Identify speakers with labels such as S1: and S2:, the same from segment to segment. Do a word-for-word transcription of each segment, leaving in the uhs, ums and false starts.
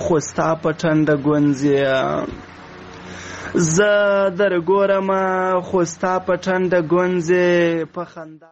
S1: خوستا پټنډ گونځي زه در ګورم خوستا پټنډ گونځي په خندا.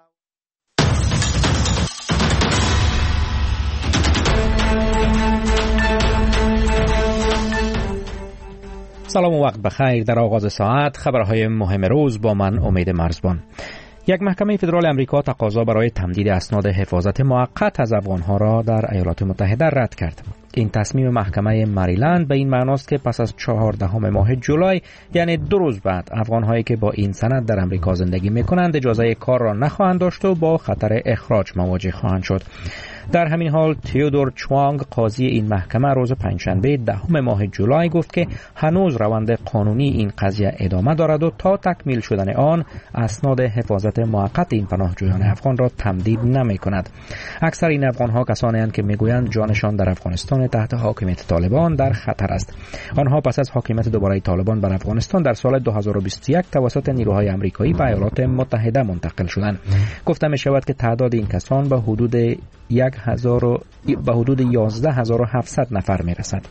S2: سلام و وقت بخیر. در آغاز ساعت خبرهای مهم روز با من امید مرزبان. یک محکمه فدرال امریکا تقاضا برای تمدید اسناد حفاظت موقت از افغانها را در ایالات متحده رد کرد. این تصمیم محکمه مریلند به این معناست که پس از چهاردهم ماه جولای، یعنی دو روز بعد، افغانهایی که با این سند در امریکا زندگی می‌کنند اجازه کار را نخواهند داشت و با خطر اخراج مواجه خواهند شد. در همین حال تیودور چوانگ، قاضی این محکمه، روز پنجشنبه دهم ماه جولای گفت که هنوز روند قانونی این قضیه ادامه دارد و تا تکمیل شدن آن اسناد حفاظت موقت این پناهجویان افغان را تمدید نمی‌کند. اکثر این افغان‌ها کسانی اند که می‌گویند جانشان در افغانستان تحت حاکمیت طالبان در خطر است. آنها پس از حاکمیت دوباره طالبان بر افغانستان در سال دو هزار و بیست و یک توسط نیروهای آمریکایی به ایالات متحده منتقل شدند. گفته می شود که تعداد این کسان به حدود یک هزار به حدود یازده هزار و هفتصد نفر می رسد.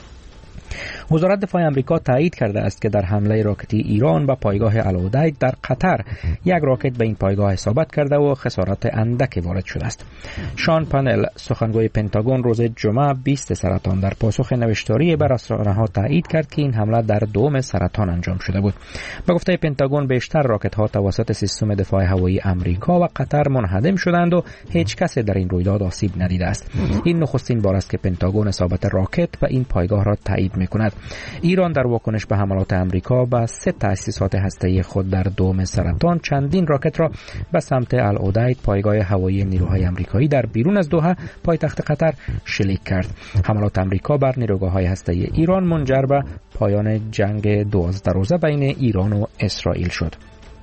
S2: وزارت دفاع آمریکا تایید کرده است که در حمله راکتی ایران به پایگاه العدید در قطر یک راکت به این پایگاه اصابت کرده و خسارت اندکی وارد شده است. شان پنل، سخنگوی پنتاگون، روز جمعه بیست سرطان در پاسخ نوشتاری بر رسانه‌ها تایید کرد که این حمله در دوم سرطان انجام شده بود. به گفته پنتاگون بیشتر راکت‌ها توسط سیستم دفاع هوایی آمریکا و قطر منهدم شدند و هیچ کس در این رویداد آسیب ندیده است. این نخستین بار است که پنتاگون اصابت راکت به این پایگاه را تایید می‌کند. ایران در واکنش به حملات آمریکا به سه تأسیسات هسته‌ای خود در دوم سرطان چندین راکت را به سمت العدید، پایگاه هوایی نیروهای آمریکایی در بیرون از دوحه، پایتخت قطر، شلیک کرد. حملات آمریکا بر نیروگاه‌های هسته‌ای ایران منجر به پایان جنگ دوازده روزه بین ایران و اسرائیل شد.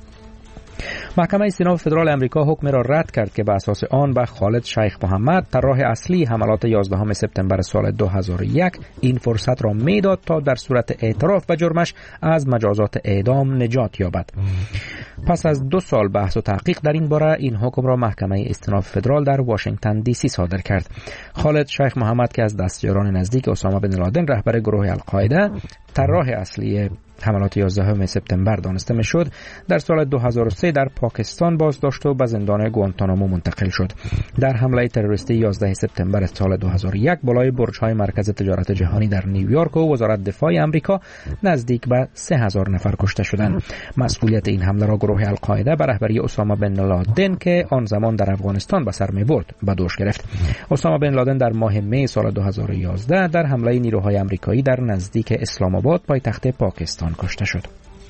S2: محکمه استیناف فدرال امریکا حکم را رد کرد که به اساس آن به خالد شیخ محمد، طراح اصلی حملات یازدهم سپتامبر سال دو هزار و یک، این فرصت را میداد تا در صورت اعتراف به جرمش از مجازات اعدام نجات یابد. پس از دو سال بحث و تحقیق در این باره، این حکم را محکمه استیناف فدرال در واشنگتن دی سی صادر کرد. خالد شیخ محمد که از دستیاران نزدیک اسامه بن لادن، رهبر گروه القاعده، طراح اصلی حملات یازدهم سپتامبر دانسته میشد، در سال دو هزار و سه در پاکستان بازداشت و به زندان گوانتانامو منتقل شد. در حمله تروریستی یازدهم سپتامبر سال دو هزار و یک بالای برج‌های مرکز تجارت جهانی در نیویورک و وزارت دفاع آمریکا نزدیک به سه هزار نفر کشته شدند. مسئولیت این حمله را گروه القاعده به رهبری اسامه بن لادن که آن زمان در افغانستان به سر می‌برد به دوش گرفت. اسامه بن لادن در ماه می سال دو هزار و یازده در حمله نیروهای آمریکایی در نزدیک اسلام آباد، پایتخت پاکستان، کشته شد.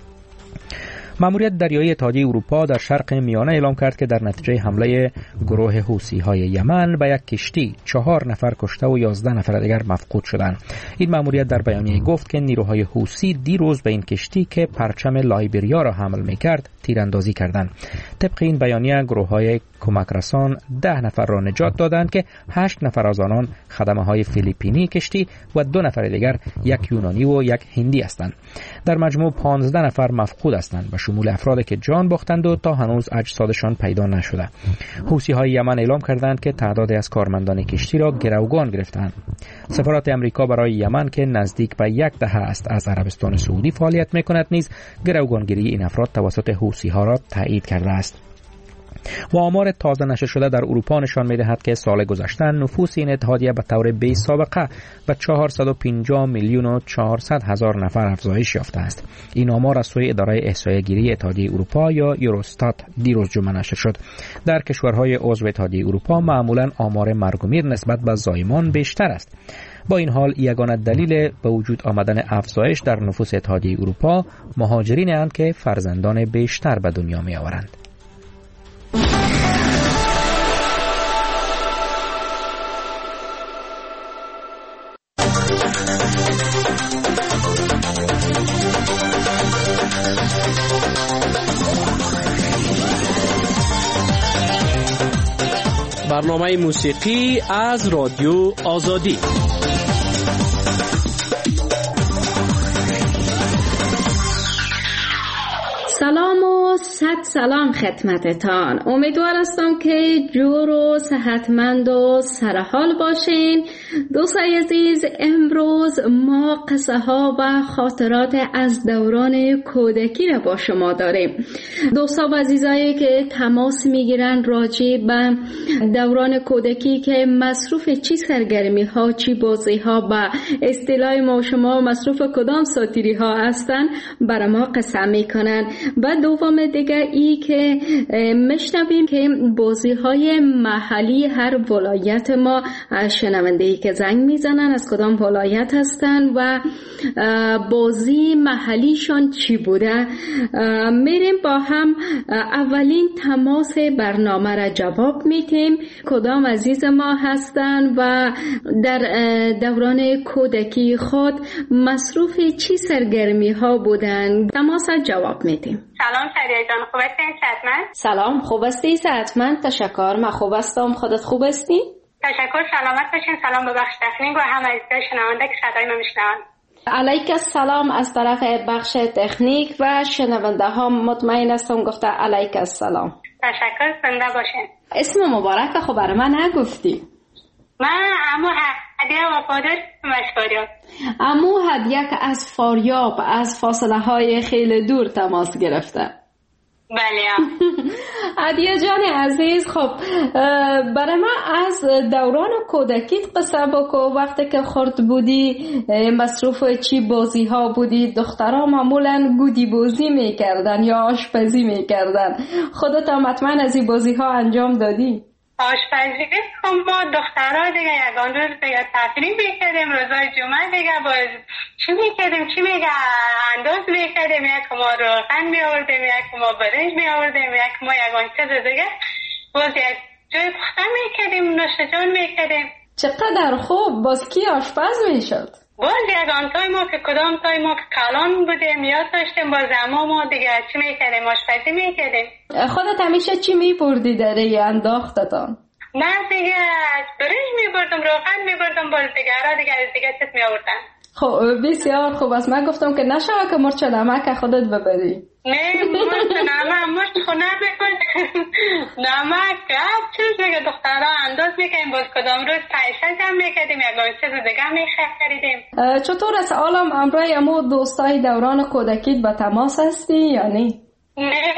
S2: ماموریت دریایی اتحادیه اروپا در شرق میانه اعلام کرد که در نتیجه حمله گروه حوثی‌های یمن به یک کشتی چهار نفر کشته و یازده نفر دیگر مفقود شدند. این ماموریت در بیانیه گفت که نیروهای حوثی دیروز به این کشتی که پرچم لایبریا را حمل می‌کرد تیراندازی کردند. طبق این بیانیه گروه‌های کمک رسان ده نفر را نجات دادند که هشت نفر از آنان خدمه‌های فیلیپینی کشتی و دو نفر دیگر یک یونانی و یک هندی هستند. در مجموع پانزده نفر مفقود هستند، به شمول افرادی که جان باختند و تا هنوز اجسادشان پیدا نشده. حوثی‌های یمن اعلام کردند که تعدادی از کارمندان کشتی را گروگان گرفتند. سفارت امریکا برای یمن که نزدیک به یک دهه است از عربستان سعودی فعالیت می‌کند نیز گروگانگیری این افراد توسط حوثی‌ها را تایید کرده است. و آمار تازه نشر شده در اروپا نشان می‌دهد که سال گذشته نفوس این اتحادیه به طور بی سابقه به چهارصد و پنجاه میلیون و چهارصد هزار نفر افزایش یافته است. این آمار از سوی اداره احصایه‌گیری اتحادیه اروپا یا یوروستات دیروز جمعه نشر شد. در کشورهای عضو اتحادیه اروپا معمولاً آمار مرگ و میر نسبت به زایمان بیشتر است. با این حال یگانه دلیل به وجود آمدن افزایش در نفوس اتحادیه اروپا مهاجرین اند که فرزندان بیشتر به دنیا می‌آورند.
S3: برنامه موسیقی از رادیو آزادی.
S4: سلام و صد سلام خدمتتان. امیدوار هستم که جور و صحتمند و سرحال باشین. دوستای عزیز، امروز ما قصه ها و خاطرات از دوران کودکی را با شما داریم. دوستا و عزیزایی که تماس میگیرن راجع به دوران کودکی که مصروف چی سرگرمی ها، چی بازی ها، با اصطلاح ما شما مصروف کدام ساتیری ها هستن، برای ما قصه میکنن. و دوم دیگه ای که میشنویم که بازی های محلی هر ولایت ما، شنونده‌ای که زنگ میزنن از کدام ولایت هستن و بازی محلیشان چی بوده، میریم با هم اولین تماس برنامه را جواب میتیم کدام عزیز ما هستن و در دوران کودکی خود مصروف چی سرگرمی ها بودن. تماس را جواب میتیم.
S5: سلام شریعه جان، خوب هستین؟ صحتمند؟
S4: سلام، خوب هستی؟ صحتمند، تشکر. من خوب هستم، خودت خوب هستی؟
S5: تشکر، سلامت باشین. سلام به بخش تکنیک و هم عزیزای شنونده که صدای ما میشنوند.
S4: علیک السلام از طرف بخش تکنیک و شنونده ها مطمئن هستم گفته علیک السلام.
S5: تشکر، زنده باشین.
S4: اسم مبارک خب برای من نگفتی.
S5: من عمو هدیه وفادار مشکاریاب.
S4: عمو هدیه که از فاریاب از فاصله های خیلی دور تماس گرفته.
S5: بله.
S4: هدیه جان عزیز، خب برای من از دوران کودکیت قصه بکو. وقتی که خرد بودی مصروف چی بازی ها بودی؟ دخترها معمولا گودی بازی میکردن یا آشپزی میکردن. خودت هم حتما از این بازی ها انجام دادی؟
S5: آشپزی خب ما دخترها دیگه یکان روز دیگه تفریح میکردیم، روزای جمعه دیگه باز چی میکردیم چی میگه انداز میکردیم، یک ما روغن میآوردیم، یک ما برنج میآوردیم، یک ما یکان چیز دیگه باز یک جای پخته میکردیم، نوش جان میکردیم.
S4: چقدر خوب. باز کی آشپز میشد؟
S5: باز یکان تای ما که کدام تای ما که کلان بودیم یاد داشتیم، باز اما ما دیگه چی میکردیم؟ آشپزی میکردیم. خودت
S4: همیشه چی میبردی در این انداختتان؟
S5: نه دیگه برنج میبردم، روغن میبردم، باز دیگه را دیگه دیگه چیز میآوردن.
S4: خب بسیار خوب است. من گفتم که نشوه که مرچ نمک خودت ببری.
S5: نه مرچ نمک مرچ خونه بکن نمک هر چیز دیگه دخترها انداز میکنیم. باز کدام روز پیشه جمع میکردیم، یک چیز دیگه میخریدیم.
S4: چطور است عالم امرای امو دوستای دوران کودکیت به تماس هستی یا نه؟
S5: نه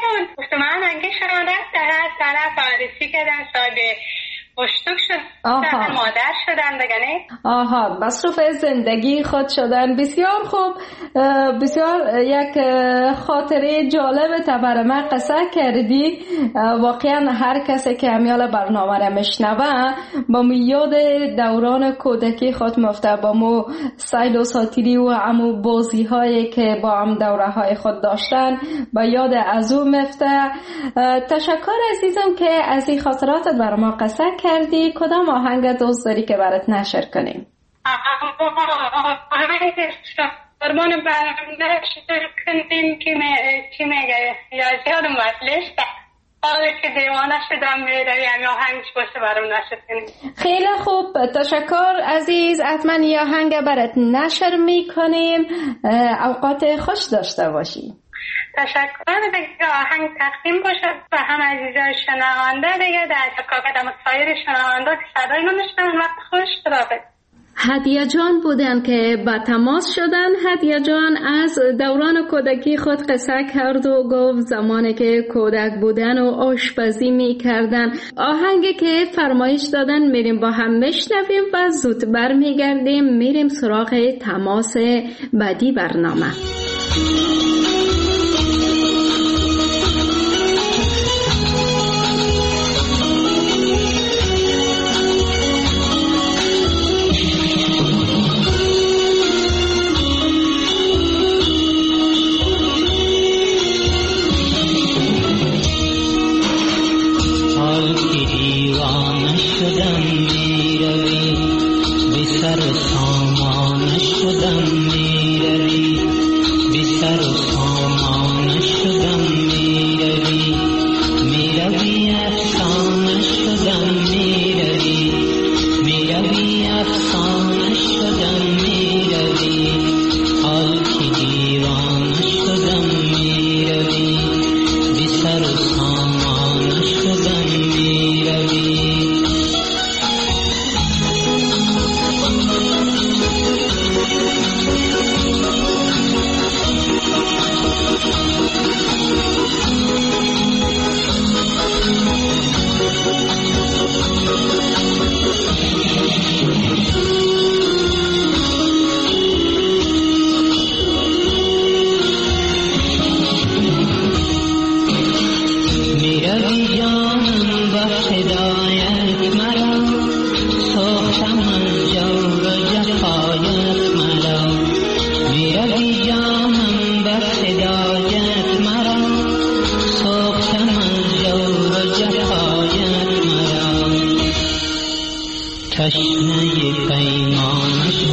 S5: من انگه شده در طرف عرصی کردن صاحب بشتوک شد مادر شدن دیگه نه؟
S4: آها، مصروف زندگی خود شدن. بسیار خوب. بسیار یک خاطره جالب تبر من قصه کردی. واقعا هر کسی که همیال برنامه را میشنوه با میاد دوران کودکی خود مفته، با مو سید و ساتیری و امو بازی هایی که با هم دوره های خود داشتن با یاد از او مفته. تشکر عزیزم که از این خاطراتت بر ما قصه کردی. کدام آهنگ دوست داری که برات نشر کنیم؟
S5: قربان برنامه نشر کنیم که چی میگه یا زیادم وصلش حالا که دیوانه شدم میروی همی آهنگش باشه برام نشر کنیم.
S4: خیلی خوب، تشکر عزیز. حتما این آهنگ برات نشر میکنیم. اوقات خوش داشته باشی.
S5: تشکر دیگه. آهنگ تقدیم باشه و هم عزیزای شنونده دیگه در تکاکدم سایر شنونده که صدای ما میشنن. وقت خوش داره.
S4: هدیه جان بودن که با تماس شدن. هدیه جان از دوران کودکی خود قصه کرد و گفت زمانی که کودک بودن و آشپزی می کردن. آهنگی که فرمایش دادن میریم با هم میشنویم و زود بر میگردیم میریم سراغ تماس بعدی برنامه.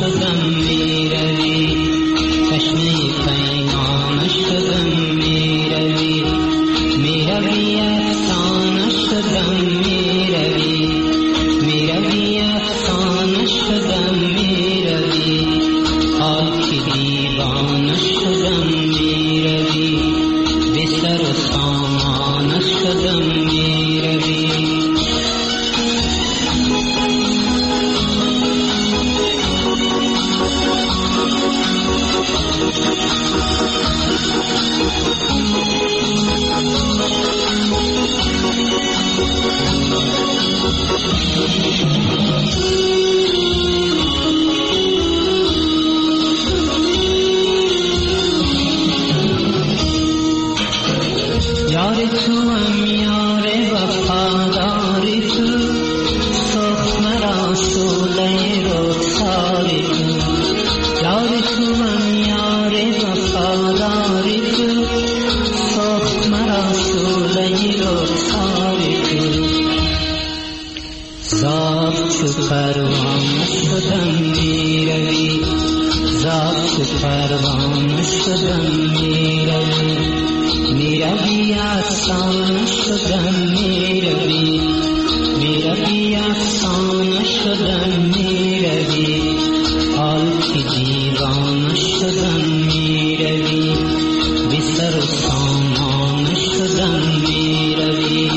S6: شدم میروی، تشنه پیمانه شدم میروی، میروی افسانه شدم میروی، میروی افسانه شدم میروی، حال که دیوانه شدم میروی، به سر و سامانه شدم میروی. یار تو هم یار وفاداری تو، سخت مرا سوله رخساری تو. یار تو هم یار وفاداری تو، سخت مرا سوله رخساری تو. زاب چو پروانه شدم میروی، زاب چو پروانه شدم میروی، میروی افسانه شدم میروی، میروی افسانه شدم میروی، حال که دیوانه شدم میروی، بی سر و سامانه شدم میروی.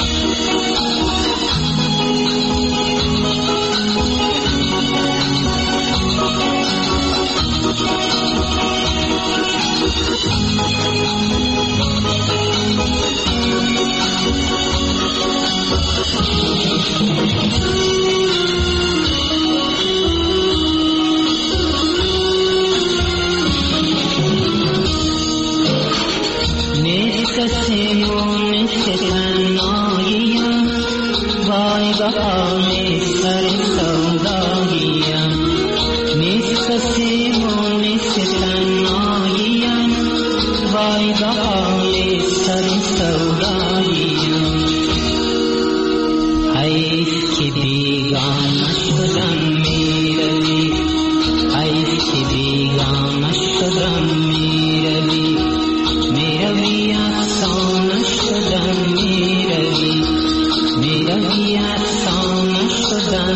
S6: سیمون ستناییم، وای بهانه سر سوداییم، نیست سیمون ستناییم، وای بهانه سر سوداییم. حیف که بیگانه شدم میروی، حیف که بیگانه شدم میروی، میروی افسانه شدم میروی، میروی افسانه شدم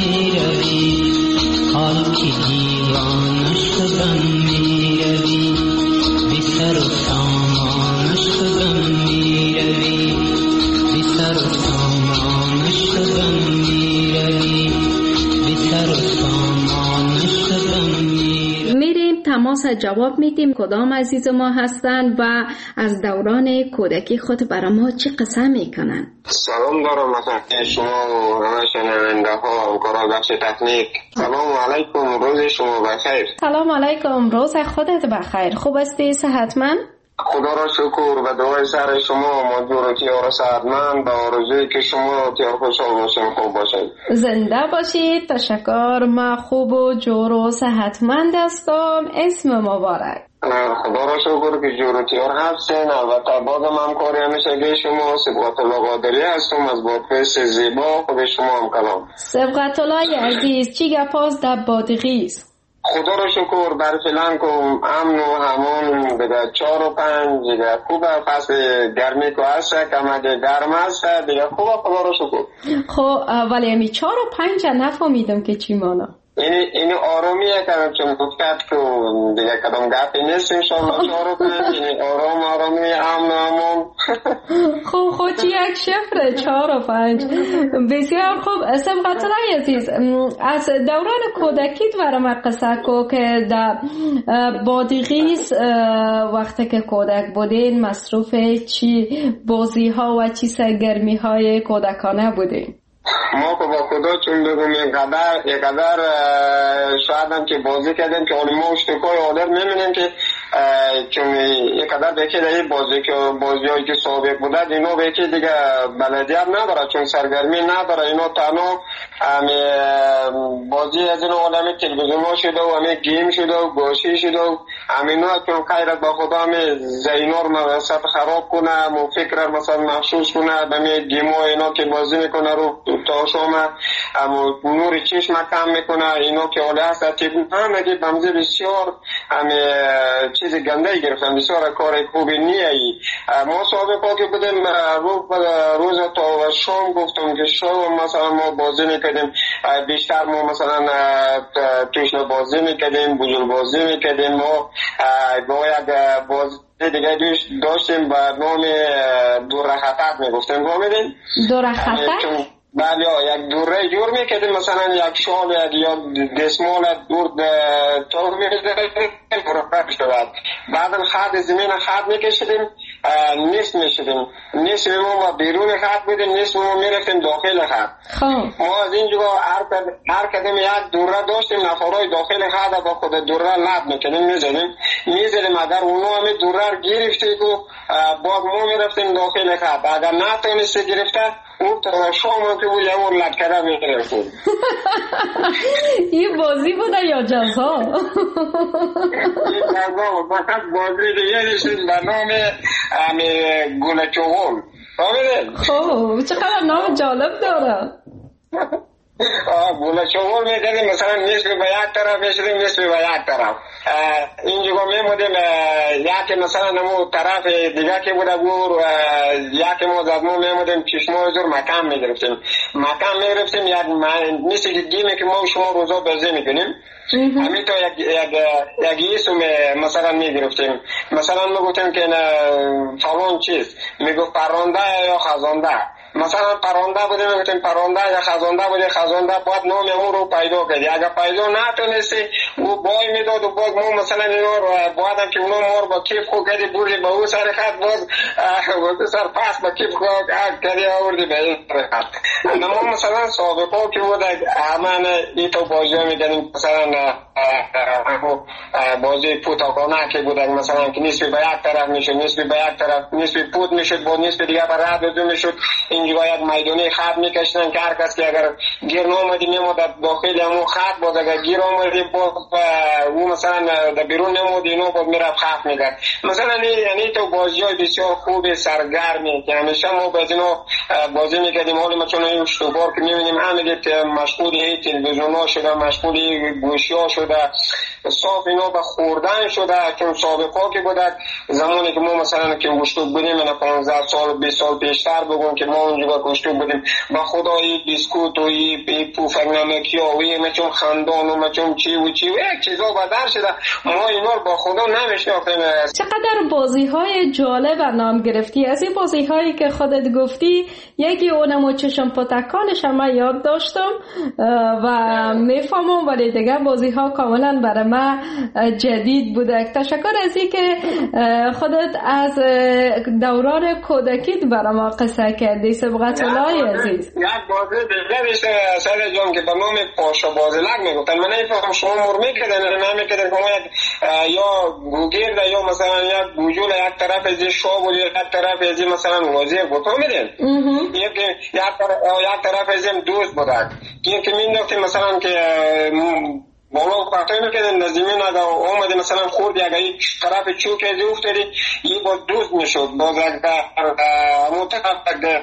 S6: میروی، حال که دیوانه شدم میروی، بی سر و سامانه شدم میروی، بی سر و سامانه شدم میروی، بی سر و سامانه شدم میروی.
S4: میریم تماس جواب میدیم کدام عزیز ما هستند و از دوران کودکی خود برای ما چه قصه میکنن.
S7: سلام دارم مثلا شما و همه شنونده ها و کارا بخش تکنیک. سلام علیکم، روز شما بخیر.
S4: سلام علیکم، روز خودت بخیر. خوب هستی؟ صحتمند؟
S7: خدا را شکر. به دعای سر شما ما جور و تیار صحتمند، به آرزوی که شما تیار خوشحال باشیم، خوب باشید، زنده
S4: باشید. تشکر. ما خوب و جور و صحتمند هستم. اسم مبارک.
S7: خدا را شکر که جور و تیار هستین. البته بازم همکاری همیشه که شما سبقت الله قادری هستم از بادغیس زیبا. خود شما هم کلام.
S4: سبقت الله عزیز، چی گپاس در بادغیس؟
S7: خدا رو شکر بر فلان کم امن و همون دیگه چهار و پنج دیگه خوبه. فصل گرمی که هست کمک گرم هست دیگه خوبه. خدا رو شکر.
S4: خب ولی امی چهار و پنج نفهمیدم که چی مانا.
S7: این این آرامیه که چون گفتت که دیگه کدام گپی نیست انشاءالله. چهار و پنج این آرام آرامی امن و همون.
S4: خب خود چی یک شفره چهار و پنج. بسیار خوب. سبقت الله عزیز، از دوران کودکیت برام قصه کو که در بادغیس وقتی که کودک بودین مصروف چی بازی ها و چی سرگرمی های کودکانه بودین؟
S7: ما که با خدا چون بگم اینقدر اینقدر شاید هم که بازی کردیم که ما اشتکای آدر نمینیم که چون یک قدر به که دیگه بازی که بازیایی که سابق بوده اینو به که دیگه بلدیت نداره، چون سرگرمی نداره. اینو تنها همه بازی از این عالم تلویزیون ها شده و همه گیم شده و گوشی شده و همینا، چون خیرت با خدا همه زینار مدرسه خراب کنه و فکر مثلا محسوس کنه به همه گیم ها اینا که بازی میکنه رو تا شما نور چشم کم میکنه. اینا که حالا هست هم اگه بمزه بسیار همه چیز گنده گرفتن، بسیار کار خوبی نیایی. ما سابقا که بودیم روز تا شام گفتم که شام مثلا ما بازی میکردیم، بیشتر ما مثلا توش بازی میکردیم، بزرگ بازی میکردیم. ما با یک بازی دیگه دوش داشتیم با نام دو رخطت میگفتیم. فهمیدین؟
S4: دو رخطت؟
S7: بله، یک دوره جور میکردیم، مثلا یک شال یا دسمال دور طور میکردیم شود. بعد خط زمین خط میکشیدیم، نیست میشدیم، نیست ما بیرون خط بودیم، نیست ما میرفتیم داخل خط. ما از اینجا هر کدیم یک دوره داشتیم، نفرای داخل خط با خود دوره لب میکنیم میزدیم میزدیم اگر اونو همه دوره گرفتی که باز ما میرفتیم داخل خط. اگر نتونستی گرفته اون تا شام که بود یه لکره میگرفتیم.
S4: این بازی بوده یا جزا؟
S7: این جزا بود. فقط بازی دیگه نیستیم به نام گل چغل. فهمیدین؟
S4: خب چقدر نام جالب داره.
S7: گل چغل میدادیم، مثلا نصف به یک طرف میشدیم، نصف به یک طرف. اینجا میمودیم یکی مثلا نمو طرف دیگه که بوده بود، یکی ما زدمو میمودیم چشمای زور مکم میگرفتیم مکم میگرفتیم یک نیست که گیمه که ما شما روزا بازی میکنیم همین تا یک یک ایسو مثلا میگرفتیم. مثلا میگفتیم که فلان چیز میگفت پرنده یا خزانده، مثلا پرنده بودیم میگفتیم پرنده یا خزانده بودیم، خزانده باید نام اون رو پیدا کردی. اگر پیدا نتونستی او بای میداد و باز ما مثلا اینا رو باید هم که اونو مار با کیف خود کردی بردی با او سر خط، باز سر پس با کیف خود کردی آوردی به این سر خط. ما مثلا سابقا که بود همه ایتو بازی ها میدنیم، مثلا بازی پوتاکانه که بود مثلا که نصفی به یک طرف میشد، نصفی به یک طرف، نصفی پوت میشد با نصفی دیگه بر رد دو میشد. اینجا یک میدانی خط میکشتن که هر کس که اگر گیر نامدی میمود داخل همون خط، باز اگر گیر آمدی باز او مثلا در بیرون نمود اینو باز میرفت خط میدن. مثلا یعنی تو بازی های بسیار خوب سرگرمی که همیشه ما باز اینو بازی میکردیم. حالا ما چون این شتوبار که میبینیم همه مشغول این تلویزیون ها شده، مشغول گوشی ها شده، صاف اینا به خوردن شده. چون سابقا که بوده زمانی که ما مثلا که گوشتوب بودیم اینا پانزده سال بیست سال پیشتر بگم که ما اونجا گوشتوب بودیم با خدایی بیسکوت و ای پوفک نمکی و اینا چون خندان و چون چی و چی و یک چیزا بدر شده. ما اینا با خدا نمیشناختیم.
S4: چقدر بازی های جالب نام گرفتی. از این بازی هایی که خودت گفتی یکی اونمو چشم پتکانش هم یاد داشتم و میفهمم، ولی دیگه بازی ها کاملا برای من جدید بوده. تشکر از این که خودت از دوران کودکیت برای ما قصه کردی. سبقت الله عزیز.
S7: یک بازی دیگه بیشتر سر جان که به نام پاشا بازلک میگفتن. من نمیفهم شما مر میکردن نه میکردن که ما یک یا گوگیر یا مثلا یک گوجول یک طرف از شاه بود، یک طرف از مثلا وزیر بود. فهمیدین؟ یک یک طرف از دوست بود. یکی مینداختیم مثلا که بالا پرتای میکردن نزدیمین اگر اومده مثلا خورد یا یک طرف چوک ازی افتادی این با دوست میشد. باز اگر همون طرف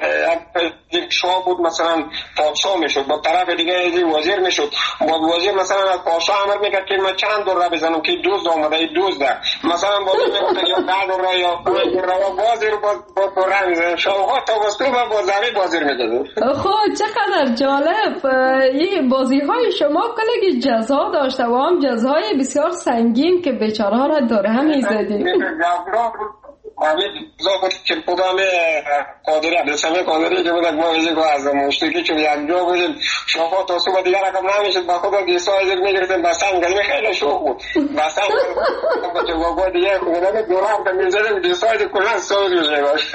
S7: یک شاه بود مثلا پادشاه میشد، با طرف دیگه ازی وزیر میشد. با وزیر مثلا از پادشاه امر میکرد که من چند دور را بزنم که دوست آمده این دوست ده مثلا بازی میگفتن یا ده دور را یا پنج دور را بازی رو با رنگ میزنن. شاوها تا بستو با بازاری بازی میدادن.
S4: خب چقدر جالب. این بازی های شما کلگی جزا داشته و هم جزای بسیار سنگین که بیچاره ها را داره هم میزدیم.
S7: آمید زود که خودم قادری عبدالسمی قادری که بودن ما ویزی که از مشترکی چون یک جا بودیم شما تا صبح دیگر رقم نمیشد با خودم دیسا ایزر میگردیم بسن گلیم خیلی شوق بود بسن با که با دیگه خودم دور هم که میزدیم دیسا ایزر کلن سوز میشه باش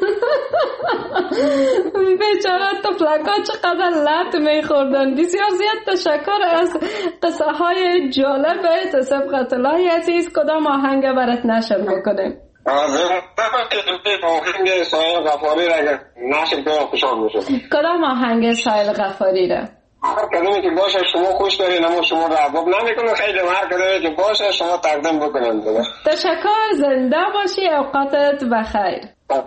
S4: بیچاره طفلکا چقدر لط میخوردن. بسیار زیاد تشکر از قصه های جالب سبقت الله عزیز. کدام آهنگ برات نشر بکنیم؟
S7: آهنگ سایل غفاری را اگر نشر کنم خوشحال میشه.
S4: کدام آهنگ سایل غفاری را؟
S7: هر کدومی که باشه شما خوش دارین اما شما را عباب نمی کنم خیلی هر کدومی که باشه شما تقدیم بکنم.
S4: تشکر، زنده باشی، اوقاتت بخیر.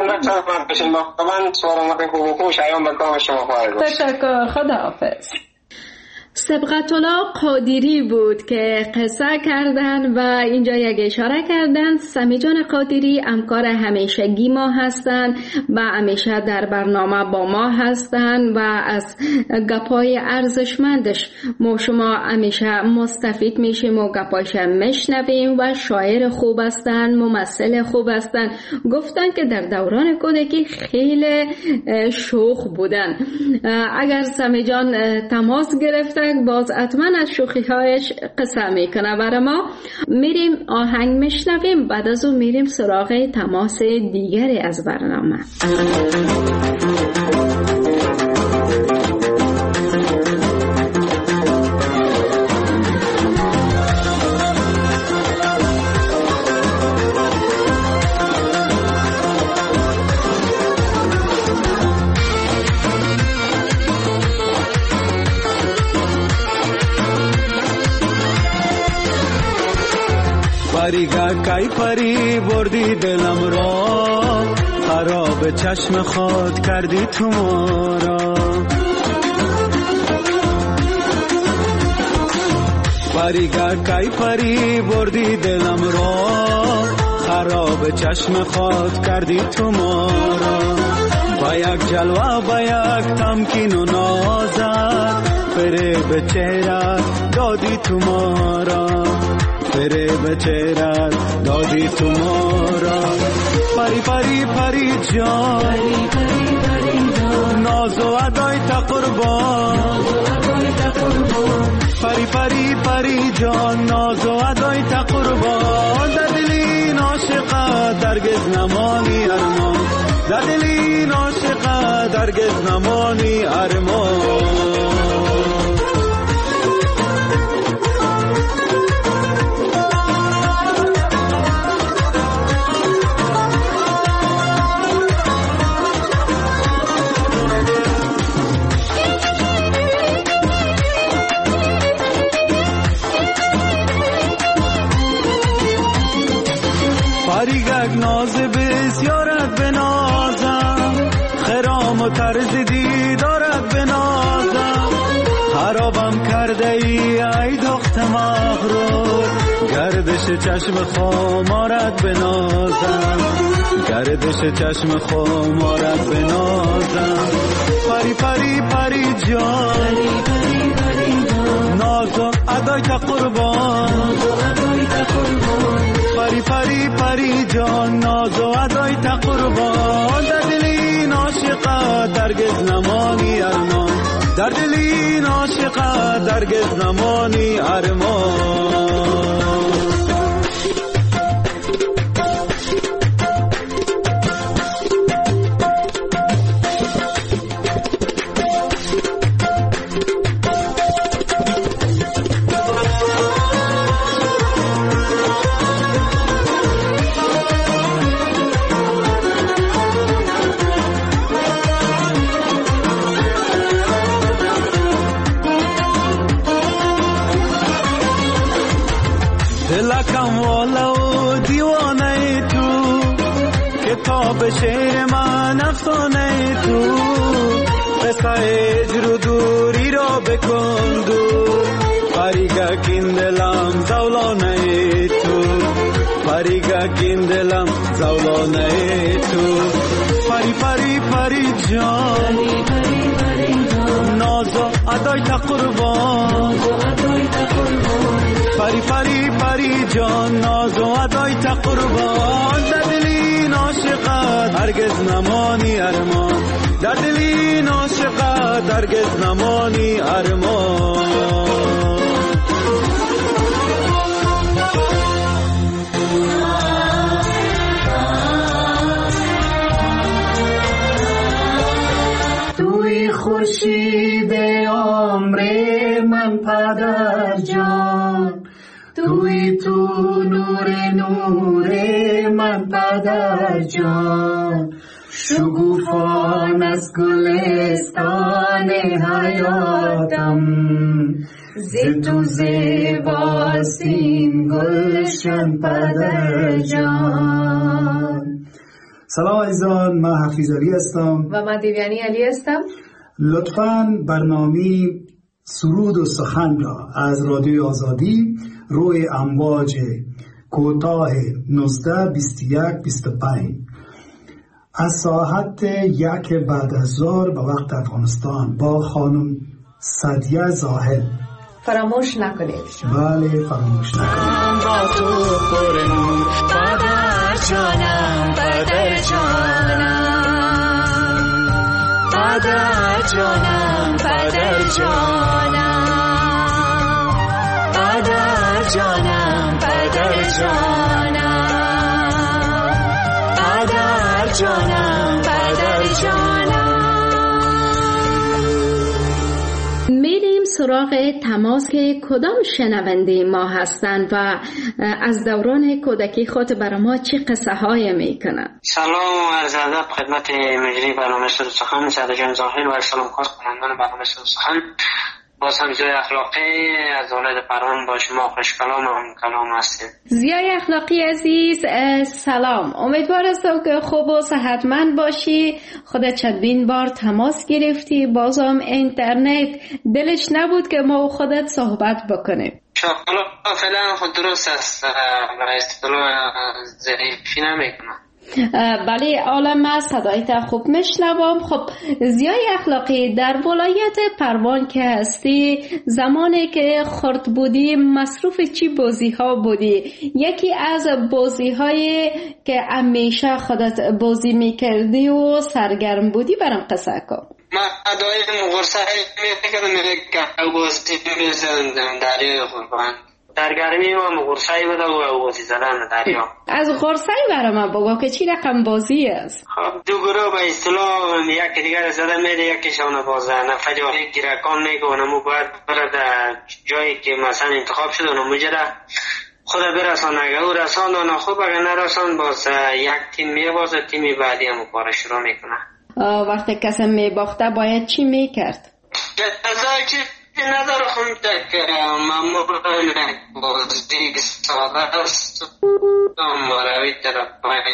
S7: من سوارمت خوب خوش ایام بکام شما خواهی باشه.
S4: تشکر، خدا حافظ. سبقت الله قادری بود که قصه کردن و اینجا یک اشاره کردن. سمی جان قادری همکار همیشگی ما هستند و همیشه در برنامه با ما هستند و از گپای ارزشمندش ما شما همیشه مستفید میشیم و گپایش میشنویم و شاعر خوب هستند، ممثل خوب هستند. گفتن که در دوران کودکی خیلی شوخ بودن. اگر سمی جان تماس گرفته باز حتما از شوخی هایش قصه میکنه برای ما. میریم آهنگ میشنویم، بعد از اون میریم سراغ تماس دیگری از برنامه.
S8: پریگا کای پری بردی دلم را، خراب چشم خود کردی تو ما را. پریگا کای پری بردی دلم را، خراب چشم خود کردی تو ما را. با یک جلوه با یک تمکین و نازت، فریب چهره دادی تو ما را. فریب چهره دادی تو ما را. پری پری پری جان، ناز و ادای تا قربان. پری پری پری جان، ناز و ادای تا قربان. در دلی عاشقا درگز نمانی ارمان، در دلی عاشقا درگز نمانی ارمان. پریگک ناز بسیارت بنازم، خرام و طرز دیدارت بنازم. خرابم کرده ای ای دخت مغرور، گردش چشم خمارت بنازم. گردش چشم خمارت بنازم. پری پری پری جان، ناز و ادای تا قربان. پری پری پری جان، ناز و ادای تا قربان. در دلی عاشقا درگز نمانی ارمان، در دلی عاشقا درگز نمانی ارمان. دلکم والا و دیوانه تو، کتاب شعر من افسانه تو. قصه هجر و دوری را بکن دور، پریگکین دلم زولانه تو. پریگکین دلم زولانه تو. پری پری پری جان، ناز و ادای تا قربان. پری پری پری جان ناز و ادای تا قربان در دلی ناشقت هرگز نمانی ارمان در دلی ناشقت هرگز نمانی ارمان
S9: توی خورشید عمر من پدر جان توی تو نور نور من پدر جان شگوفان از گلستان حیاتم ز تو زیباستین گلشن پدر جان.
S10: سلام عزیزان، من حفیظ علی هستم
S11: و من دیویانی علی هستم.
S10: لطفاً برنامه سرود و سخن را از رادیو آزادی روی امواج کوتاه نوزده بیست و یک بیست و پنج از ساعت یک بعد از ظهر به وقت افغانستان با خانم سعدیه زاهد
S11: فراموش نکنید.
S10: بله فراموش نکنید.
S9: با تو پر نور پدر جانم پدر جانم پدر جانم پدر جانم پدر جانم پدر جانم پدر جانم پدر جانم.
S4: میریم سراغ تماس که کدام شنونده ما هستند و از دوران کودکی خود برای ما چه قصه های میکنند.
S12: سلام و عرض ادب خدمت مجری برنامه سرود سخن سعد جان زاهد و سلام خاص کنندگان برنامه سرود سخن. باز هم زیای اخلاقی از اولاد پروان با شما خوش کلام و هم کلام هستیم.
S4: زیای اخلاقی عزیز سلام، امیدوار هستم که خوب و صحتمند باشی. خودت چندین بار تماس گرفتی، بازم اینترنت دلش نبود که ما و خودت صحبت بکنیم.
S12: شاءالله فعلا خود درست است و استطلاع ظریفی نمیکنم.
S4: بله عالم صدایت خوب میشنوم. خب زیای اخلاقی در ولایت پروان که هستی زمانی که خرد بودی مصروف چی بازی ها بودی؟ یکی از بازی های که همیشه خودت بازی میکردی و سرگرم بودی برام قصه کن.
S12: من دایم غرصه میکردم که بازی میزدم دریای قربان در گرمی و غرصه‌ای بوده و بازی زدن دریا. از
S4: غرصه‌ای برای من بگو که چی رقم بازی است؟
S12: خب دو گروه به اصطلاح یکی دیگر زده میده یکیشان بازه نفری گیرکان میگه و نمو باید بره در جایی که مثلا انتخاب شده نمو جره خود برسان اگه او رسان و نخوب اگه نرسان باز یک تیم میبازه تیمی بعدی هم کار شروع میکنه.
S4: وقتی کسی میباخته باید چی میکرد؟
S12: جزای چی نداره خون تک ممنون بازی ساده است مروی طرف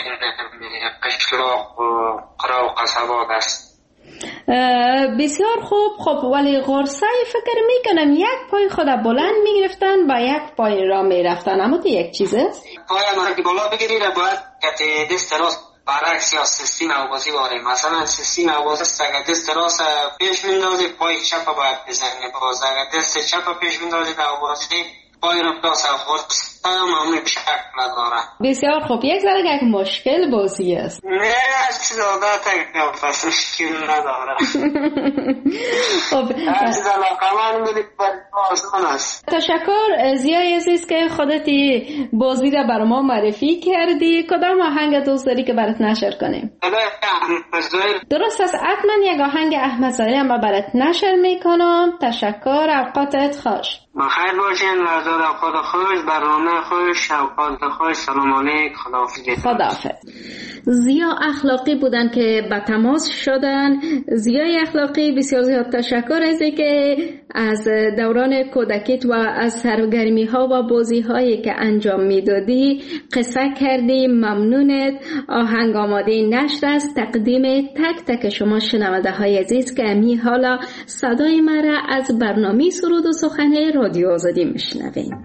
S12: قشلاق و قرا و قصبات است.
S4: بسیار خوب. خب ولی غرصه فکر میکنم یک پای خود بلند میگرفتن با یک پای را میرفتن، اما تو یک چیز است
S12: پای مرا که بالا بگیری را باید که دست راست برعکس یا سیستم آوازی واره. مثلا سیستم آوازی است اگر دست راست پیش میندازی پای چپ باید بزنی، باز اگر دست چپ پیش میندازی در آوازی پای رو راست خورد معمولی شکل داره.
S4: بسیار خوب. یک ذره یک مشکل بازی است.
S12: نه از زیاده تا پس مشکل نداره.
S4: خب
S12: از علاقه من بودی آسان است.
S4: تشکر زیای عزیز که خودتی بازی را بر ما معرفی کردی. کدام آهنگ دوست داری که برات نشر کنیم؟ درست است، حتما یک آهنگ احمد ظاهری ما برات نشر میکنم. تشکر، اوقاتت خوش.
S12: بخیر باشین، لحظات اوقات خوش، برنامه خوش، اوقات خوش. سلام علیکم، خداحافظ.
S4: خداحافظ. زیا اخلاقی بودن که به تماس شدن. زیای اخلاقی بسیار زیاد تشکر از اینکه از دوران کودکیت و از سرگرمی ها و بازی هایی که انجام میدادی قصه کردی. ممنونت. آهنگ آماده نشر است تقدیم تک تک شما شنونده های عزیز که امی حالا صدای مرا از برنامه سرود و سخن رادیو آزادی میشنویم.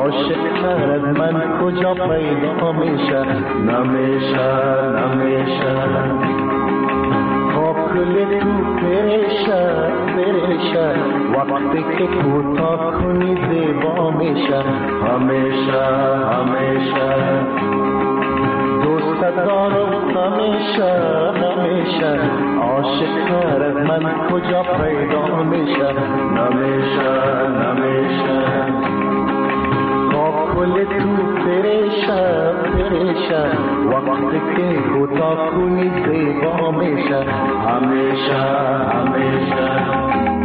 S13: عاشق تر از من کجا پیدا میشه نمیشه نمیشه کل تو پریشه پریشه وقتی که کوتاه کنی زیبا میشه همیشه همیشه دوست دارم همیشه همیشه عاشق تر از من کجا پیدا میشه نمیشه نمیشه کل تو پریشه پریشه وقتی که کوتاه کنی زیبا میشه همیشه همیشه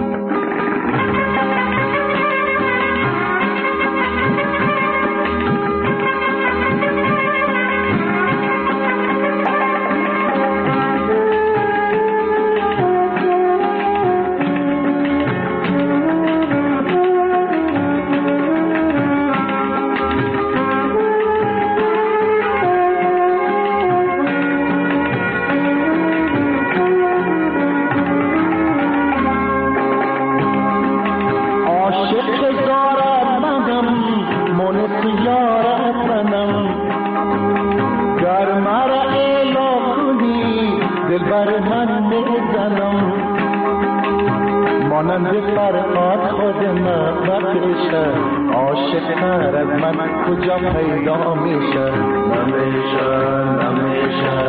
S13: کجا پیدا میشه نمیشه نمیشه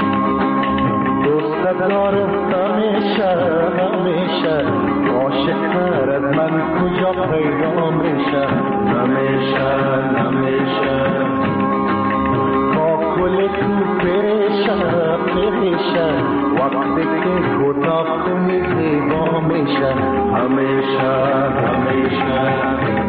S13: دوست دارم همیشه همیشه عاشق تر از من کجا پیدا میشه نمیشه نمیشه با کل تو پریشه پریشه وقتی که کوتاه کنی زیبا میشه همیشه همیشه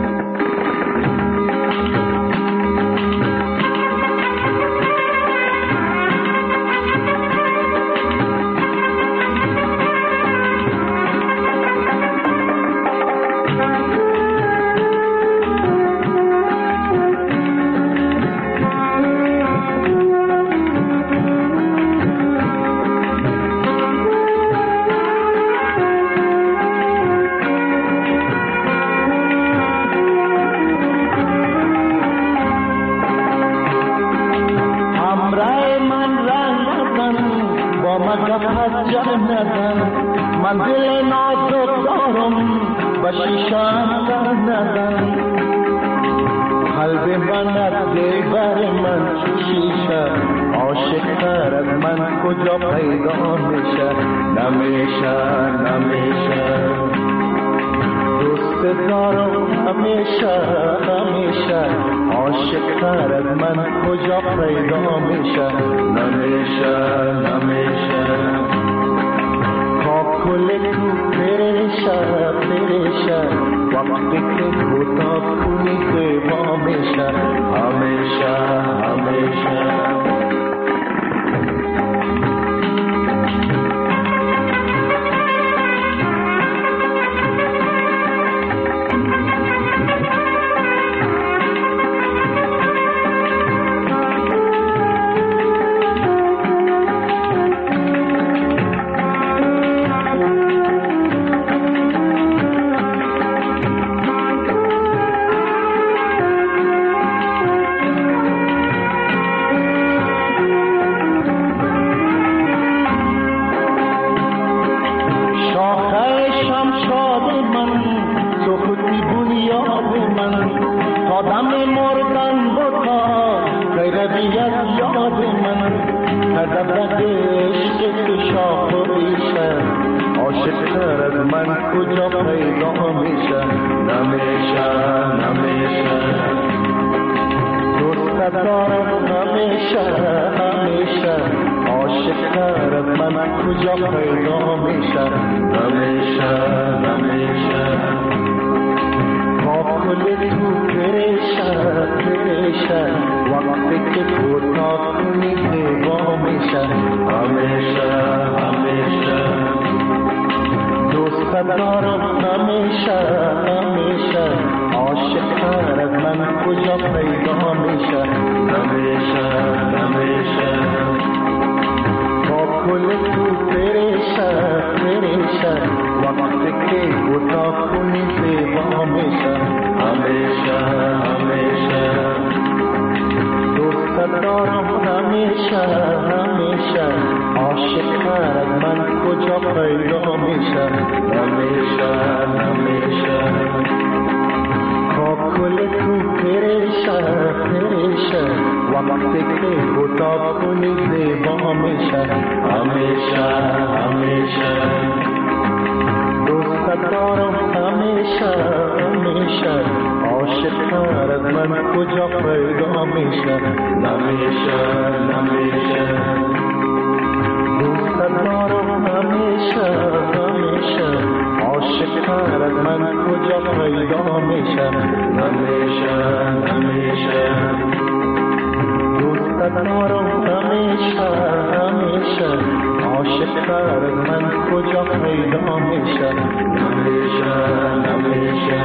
S13: منزل نازک دارم و شیشان ندارم قلب من از دلبر من شیشه عاشق تر از من کجا پیدا میشه نمیشه نمیشه دوست دارم همیشه همیشه عاشق تر از من کجا پیدا میشه نمیشه نمیشه کل تو پریشه پریشه وقتی که کوتاه کنی زیبا میشه همیشه همیشه وقتی که کوتاه کنی زیبا میشه همیشه همیشه پیدا میشه نمیشه نمیشه کاکل تو پریشه پریشه وقتی که خدا کنی زیبا میشه همیشه همیشه دوست دارم همیشه همیشه عاشق تر از من کجا پیدا میشه نمیشه نمیشه دوست دارم همیشه همیشه عاشق تر از من کجا پیدا میشه نمیشه نمیشه دوست دارم همیشه همیشه عاشق تر از من کجا پیدا میشه نمیشه نمیشه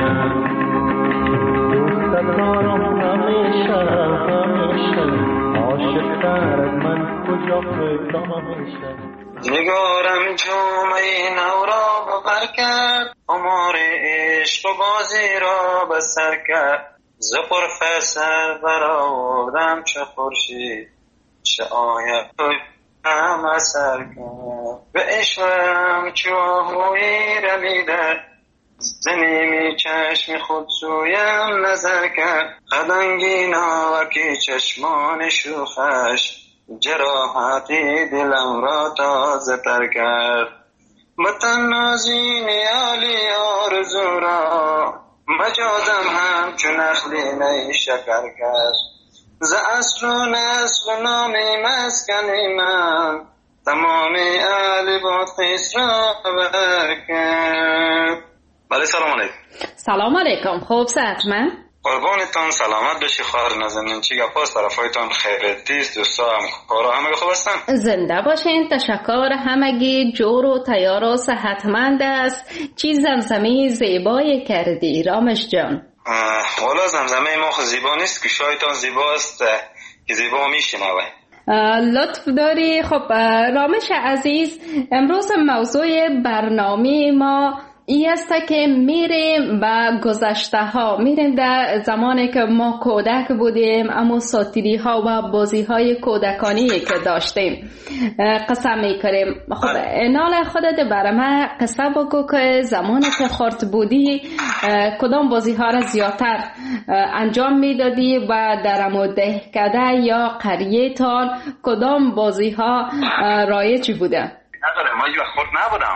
S13: دوست دارم همیشه همیشه عاشق تر از من کجا پیدا میشه
S14: نگارم جمعه نو را ببر کرد امار عشق و بازی را بسر کرد ز غرفه سر برآوردم چه خورشید چه آید توی هم اثر کرد به عشقم چو آهویی رمیده ز نیمی چشم خود سویم نظر کرد خدنگینا وکی چشمان شوخش جراحتی دلم را تازه تر کرد بطن نازی نیالی آرزو را مجازم هم چون نخلی نی شکر کرد ز اصل و نسل و نامی مسکنی من تمامی اهل بادخیس را بر کرد. بله سلام علیکم.
S4: سلام علیکم. خوب صحتمند؟
S14: قربانتان سلامت باشی خواهر نازنین. چی گپ است؟ طرفایتان خیریت؟ دوستا هم کارا همه خوب هستن؟
S4: زنده باشین. تشکر. همگی جور و تیار و صحتمند است. چی زمزمه زیبایی کردی رامش جان؟
S14: والا زمزمه ما خود زیبا نیست که شایتان زیباست که زیبا میشنوه.
S4: لطف داری. خب رامش عزیز، امروز موضوع برنامه ما این است که میریم به گذشته ها، میریم در زمانی که ما کودک بودیم، اما ساتیری ها و بازی های کودکانی که داشتیم قصه میکنیم. خب انال خودت برای من قصه بگو که زمانی که خرد بودی کدام بازی ها را زیادتر انجام میدادی و در دهکده یا قریه تان کدام بازی ها رایج بوده؟
S14: نداره، ما یه خرد نبودم.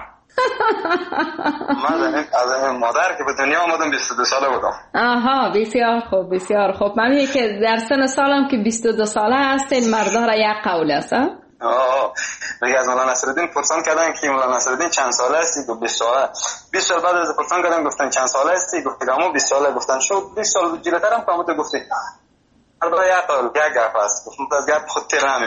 S14: من از مادر که به دنیا آمدم بیست و دو ساله بودم.
S4: آها، بسیار خوب بسیار خوب. من میگه که در سن سالم که بیست و دو ساله هستین مردا را یک قول است.
S14: آه میگه از مولانا نصرالدین پرسان کردن که مولانا نصرالدین چند ساله هستی؟ گفت بیست ساله. بیست سال بعد از پرسان کردن گفتن چند ساله هستی؟ گفت اما بیست ساله. گفتن شو بیست سال جلوترم فهمت گفتی مردا یک قول یک گپ است. گفتم از گپ خود تیرم.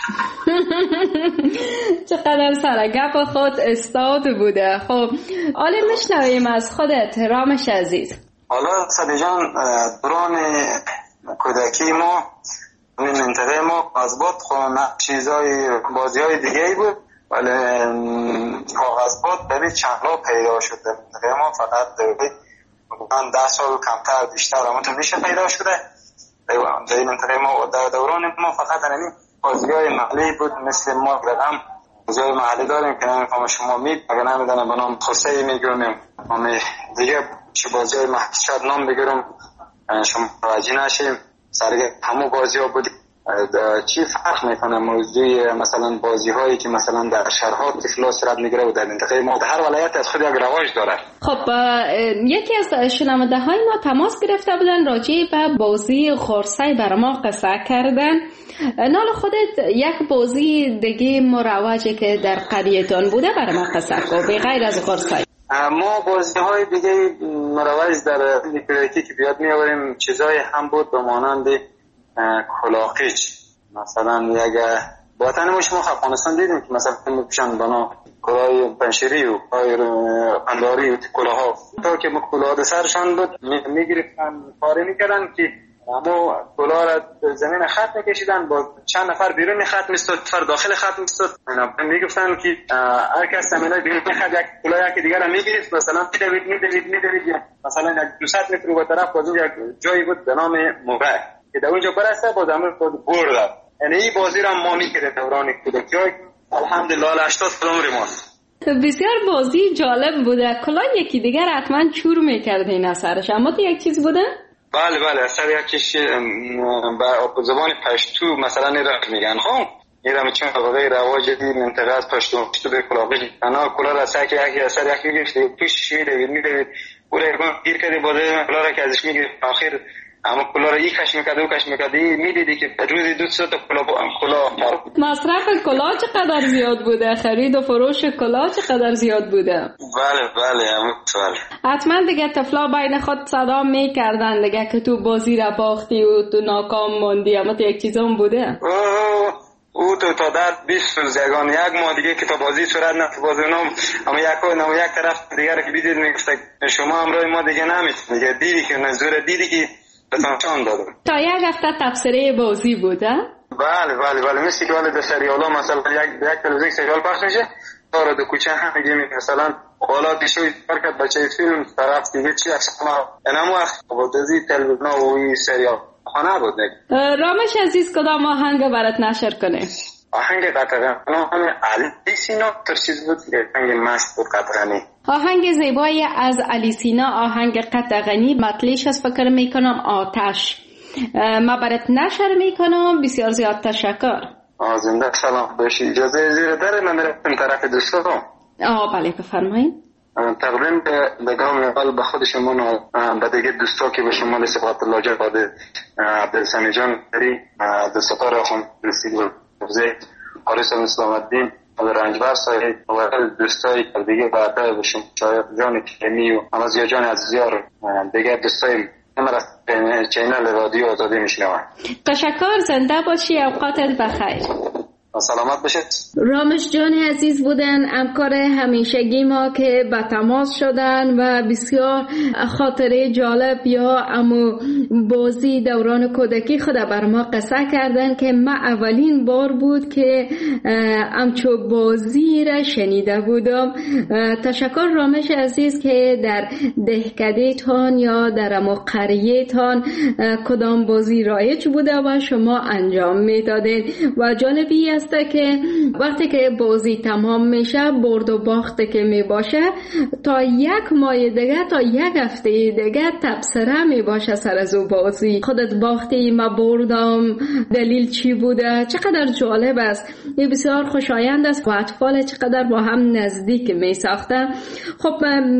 S4: چقدر سر گپ خود استاد بوده. خب حالا میشنویم از خودت رامش عزیز.
S14: حالا صدی جان، دوران کودکی ما این منطقه ما از بود خونه چیزای بازی های دیگه ای بود، ولی کاغذ بود ببین چند را پیدا شده. منطقه ما فقط من ده سال کمتر بیشتر اما تو میشه پیدا شده. در منطقه ما در دوران ما فقط همین بازی های محلی بود، مثل ما رقم بازی های محلی داریم که نمیفهم شما مید اگر نمیدانم به نام خسته میگرونیم دیگه چه بازی های محلی شاید نام بگیرم شما راجی نشیم. سرگه همه بازی ها بود. چی فرق میکنه موضوع مثلا بازی هایی که مثلا در شهرها طفلا صورت میگیره و در منطقه ما در هر ولایت از خود یک رواج داره.
S4: خب یکی از شنونده های ما تماس گرفته بودن راجع به بازی خرسای برای ما قصه کردن. نال خودت یک بازی دیگه مروجه که در قریه‌تان بوده برای ما قصه کن به غیر از خرسای.
S14: ما بازی های دیگه مروج در لیکوریتی که بیاد میآوریم چیزای هم بود به مانند کلاقیچ. مثلا یک وطن ما شما افغانستان دیدیم که مثلا میپوشن بنا کلاه پنشیری و انداری و کلاها تا که کلاه سرشان بود میگرفتن پاره میکردن که اما کلاه را زمین خط میکشیدن با چند نفر بیرون خط میستد نفر داخل خط میستد. میگفتن که هر کس زمینای بیرون خط یک کلاه یکی دیگر را میگرفت مثلا میدوید میدوید میدوید مثلا یک دویست متر و طرف باز یک جایی بود به نام موقع که در اونجا برسته با زمین خود برد. یعنی این بازی را ما میکردیم دوران کودکی. الحمدلله هشتاد سال عمر ماست.
S4: بسیار بازی جالب بوده. کلا یکی دیگر حتما چور میکردین اثرش، اما تو یک چیز بوده؟
S7: بله بله اثر یکیش به زبان پشتو مثلا نیرا میگن خب نیرا چون قضای رواج دی منطقه از پشتو پشتو به کلاقی انا کلا را ساکی یکی اثر یکی میگشته توش میده میده پورا ارگان گیر کرده باده کلا را که ازش میگه آخر اما کلا را یک کش میکرده و کش میکرده میدیدی که روزی دو سه تا کلا کلا
S4: مصرف کلا چقدر زیاد بوده؟ خرید و فروش کلا چقدر زیاد بوده؟
S7: بله بله بله
S4: حتما دیگه طفلا بین خود صدا میکردن دیگه که تو بازی را باختی و تو ناکام موندی، اما تو یک چیزام بوده؟
S7: او تو تا در بیست روز یگان یک ماه دیگه که تا بازی صورت نه بازی نام اما یک نام یک طرف دیگه که بیدید میگفت شما همراه ما دیگه نمیتونید دیگه دیدی که نزور دیدی که بتانشان دادم
S4: تا یک هفته تبصره بازی بوده؟
S7: بله بله بله مثل که ولی در سریال ها مثلا یک یک تلویزیون سریال پخش میشه داره دو کوچه هم میگه مثلا حالا دیشوی فرقت بچه فیلم طرف دیگه چی اصلا اینم وقت با دزی تلویزیون و این سریال خانه بود نگه.
S4: رامش عزیز کدام آهنگ برات نشر کنه؟
S7: آهنگ قطرانی همه علی سینا تر چیز بود که آهنگ مست بود قطرانی.
S4: آهنگ زیبایی از علی سینا، آهنگ قطرانی، مطلعش از فکر میکنم آتش. ما برات نشر میکنم. بسیار زیاد تشکر.
S7: آه زنده سلام باشی. اجازه زیر داره من رفتم طرف دوستان.
S4: آه بله بفرمایید.
S7: تقریبا به گام اول به خود شما و به دیگه دوستا که به شما صفات الله جواد عبدالسمی جان داری دوستار خون رسید و زید حارس اسلام الدین و رنجبر صاحب و دوستای دیگه بعدا به شما شاید جان کمی و همازیا جان عزیزیار دیگه دوستای همراه چینل رادیو آزادی میشنوم.
S4: تشکر. زنده باشی. اوقاتت بخیر.
S7: سلامت باشید.
S4: رامش جان عزیز بودن، همکار همیشگی ما که به تماس شدن و بسیار خاطره جالب یا امو بازی دوران کودکی خود بر ما قصه کردن که ما اولین بار بود که همچو بازی را شنیده بودم. تشکر رامش عزیز که در دهکده تان یا در امو قریه تان کدام بازی رایج بوده و شما انجام میدادید و جالبی است که وقتی که بازی تمام میشه برد و باخت که میباشه تا یک ماه دیگه تا یک هفته دیگه تبصره میباشه سر از او بازی. خودت باختی ما بردم دلیل چی بوده. چقدر جالب است. این بسیار خوشایند است و اطفال چقدر با هم نزدیک میساختن. خب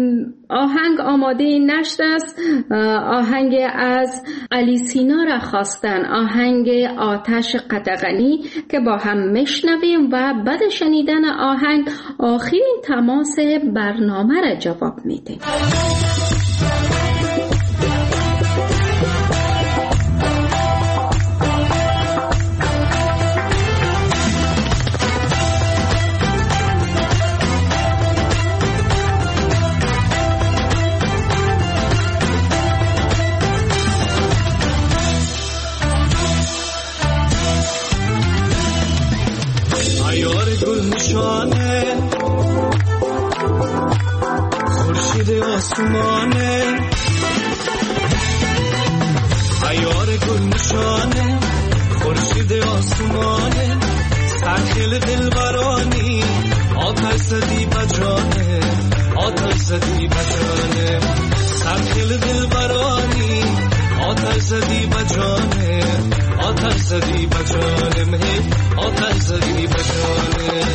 S4: آهنگ آماده نشد است. آهنگ از علی سینا را خواستن، آهنگ آتش قطغنی که با هم میشنویم و بعد شنیدن آهنگ آخرین تماس برنامه را جواب میدیم.
S8: خورشید آسمانه عیار گل نشانه خورشید آسمانه سرخیل دلبرانی آتش زدی بجانه آتش زدی بجانه سرخیل دلبرانی آتش زدی بجانه آتش زدی بجانه مهی آتش زدی بجانه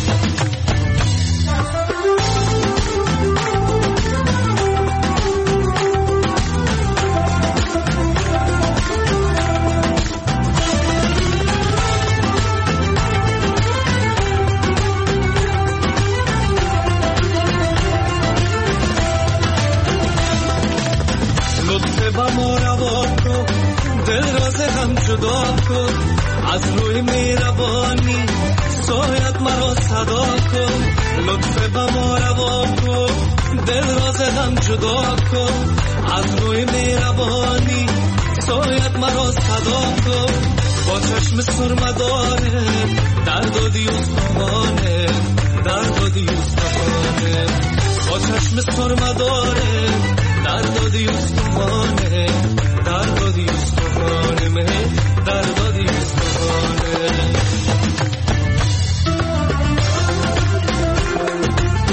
S8: جدا کن از روی مهربانی سایت مرا صدا کن لطف به ما روا کن دل راز هم جدا کن از روی مهربانی سایت مرا صدا کن با چشم سرمداره در دادی استخوانه در دادی استخوانه با چشم سرمداره در دادی استخوانه در دادی استخوانه مه در دادی استخوانه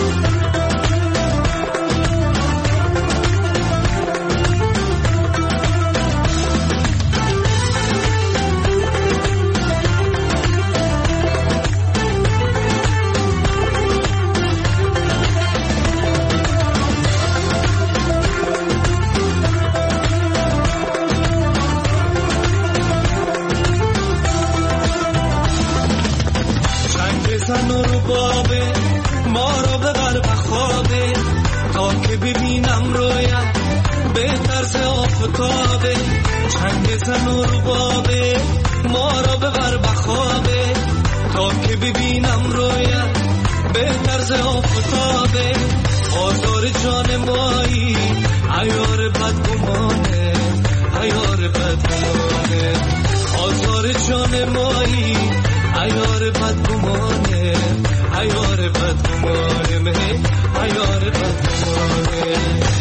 S15: بابه ما را ببر بخوابه تا که ببینم رویت به طرز آفتابه آزار جان مایی عیار بدگمانه عیار بدگمانه آزار جان مایی عیار بدگمانه عیار بدگمانه مه عیار بدگمانه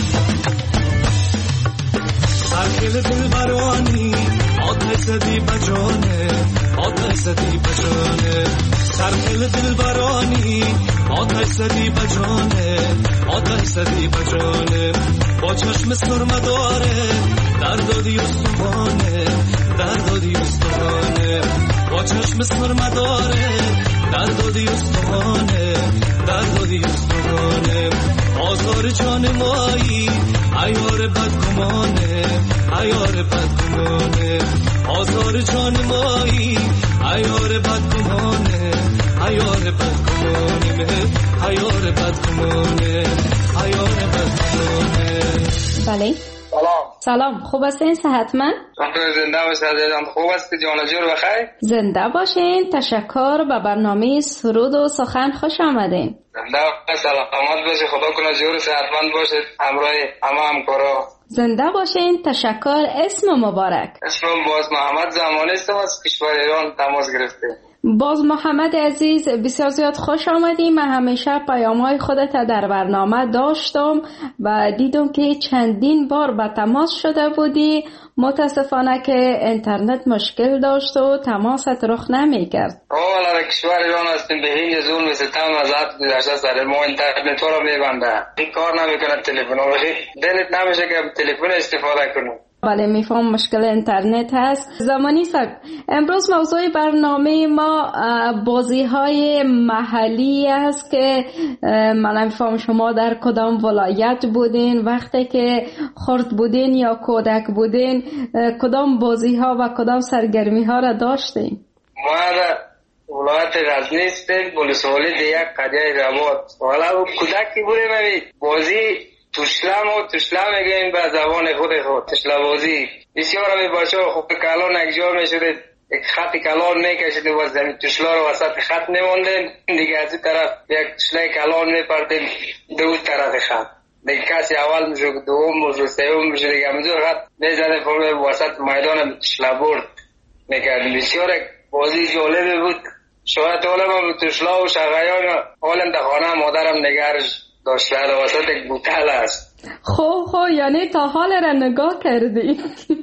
S15: سرکل دل برانی آتش زدی بجانه آتش زدی بجانه سرکل دل برانی آتش زدی بجانه آتش زدی بجانه با چشم سرمه داره در دادی استوانه در دادی استوانه با چشم سرمه داره در دادی استوانه در دادی استوانه آزار جان مایی عیار بدگمانه عیار بدگمانه آزار جان مایی عیار بدگمانه عیار بدگمانه عیار بدگمانه عیار بدگمانه.
S4: بله
S7: سلام.
S4: سلام، خوب هستین؟ صحتمند؟
S7: زنده باشید عزیزم. خوب است؟ جان جور بخیر؟
S4: زنده باشین. تشکر. به برنامه سرود و سخن خوش آمدین.
S7: زنده باشید، سلامت باشید، خدا کنه جور صحتمند باشید همراه همه همکارا.
S4: زنده باشین. تشکر. اسم مبارک؟
S7: اسمم باز محمد زمانی است، از کشور ایران تماس گرفته.
S4: باز محمد عزیز، بسیار زیاد خوش آمدیم. من همیشه پیام‌های خودت در برنامه داشتم و دیدم که چندین بار به تماس شده بودی. متاسفانه که اینترنت مشکل داشت و تماست رخ نمی‌کرد.
S7: اولا در کشور ایران هستیم، به هین ظلم ستم از حد گذشته سر ما اینترنت رو میبنده. این کار نمیکنه تلفن. دلت نمیشه که تلفن استفاده کنی.
S4: بله میفهم مشکل اینترنت هست. زمانی صاحب، امروز موضوع برنامه ما بازی های محلی است که من میفهم شما در کدام ولایت بودین وقتی که خرد بودین یا کودک بودین، کدام بازی ها و کدام سرگرمی ها را داشتین؟
S7: ما در ولایت غزنی هستیم، بلوسوالی دیگه قریه رباط. حالا کودکی بودیم بازی توشلم و توشلم میگیم به زبان خود خود توشله بازی. بسیار همی بچه ها خوب کلان اکجار میشده، یک خط کلان میکشیدیم و زمین توشلا رو وسط خط میموندیم، دیگه از این طرف یک توشله کلان میپردیم دو طرف خط، دیگه کسی اول میشه دوم میشه سوم میشه دیگه همینجور خط میزنیم فرم وسط میدان توشله برد میکردیم. بسیار بازی جالبی بود. شاید طالب هم توشلا و شغیان حالم در خانه مادرم نگرش داشته در وسط یک بوتل است.
S4: خو خو یعنی تا حال را نگاه کردی.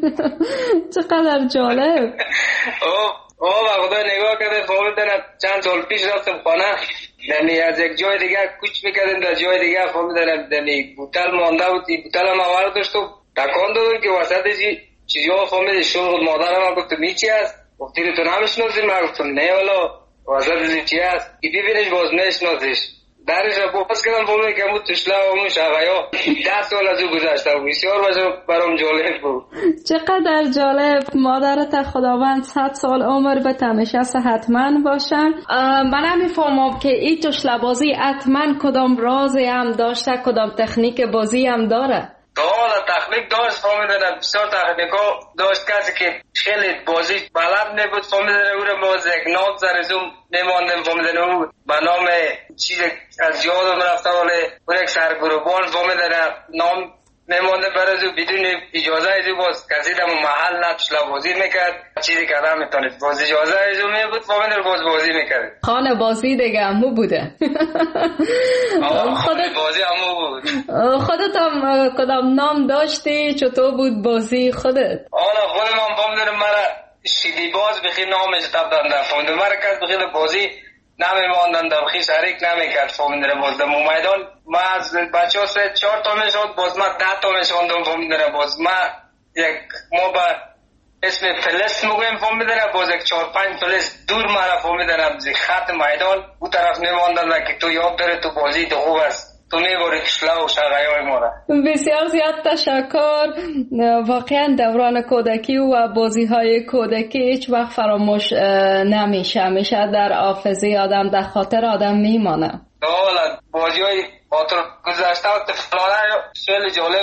S4: چقدر جالب.
S7: او او با خدا نگاه کرده فهمیدن چند سال پیش رفتم خانه، دمی از یک جای دیگه کوچ میکردیم در جای دیگه فهمیدن دمی بوتل مانده بود. بوتل هم آورد داشت و تکان دادم که وسط چیزی ها فهمید شروع مادرم گفت می چی است؟ گفتی تو نمیشناسی؟ من گفتم نه والا وسط چی است که ببینش باز نشناسیش. درش را باز کردم فهمیدم که همون توشله و همون شغیا ده سال از او گذشته بود. بسیار برام جالب بود.
S4: چقدر جالب. مادرت خداوند صد سال عمر به همیشه صحتمند باشن. من نمیفهمم که این توشله بازی حتما کدام رازی هم داشته، کدام تکنیک بازی هم داره.
S7: حالا تکنیک داشت فهمیدن، بسیار تکنیکا داشت. کسی که خیلی بازی بلد نبود فهمیدن او را باز یک نام زرزوم نماندن فهمیدن او به نام چیز از یادم رفته ولی اون یک سرگروبان فهمیدن نام نمانده برای او بدون اجازه از او باز کسی در محل نتوشله بازی میکرد چیزی که آدم میتونید باز اجازه از او میبود فهمیدن باز بازی میکرد.
S4: خانه بازی دیگه همو بوده.
S7: خودت بازی همو بود.
S4: خودت هم کدام نام داشتی؟ چطور بود بازی خودت؟
S7: آنا خودم هم فهمیدن مرا شیدی باز بخی نامش تبدن فهمیدن مرا کس بخی بازی نمیماندن در بخی شریک نمیکرد فهمیدن باز در میدان ما از بچه ها سه چهار تا میشوند باز ما ده تا میشوندم فهمیدن باز ما یک ما با اسم فلس مگویم فهمیدن باز یک چهار پنج فلس دور مرا فهمیدن از خط میدان او طرف نمیماندن که تو یاد داره تو بازی تو خوب است تو میباری کشلا و شغیای ما را.
S4: بسیار زیاد تشکر. واقعا دوران کودکی و بازی های کودکی هیچ وقت فراموش نمیشه، همیشه در حافظه آدم در خاطر آدم میمانه.
S7: حالا بازی های خاطر گذشته و تفلانه خیلی جالب است.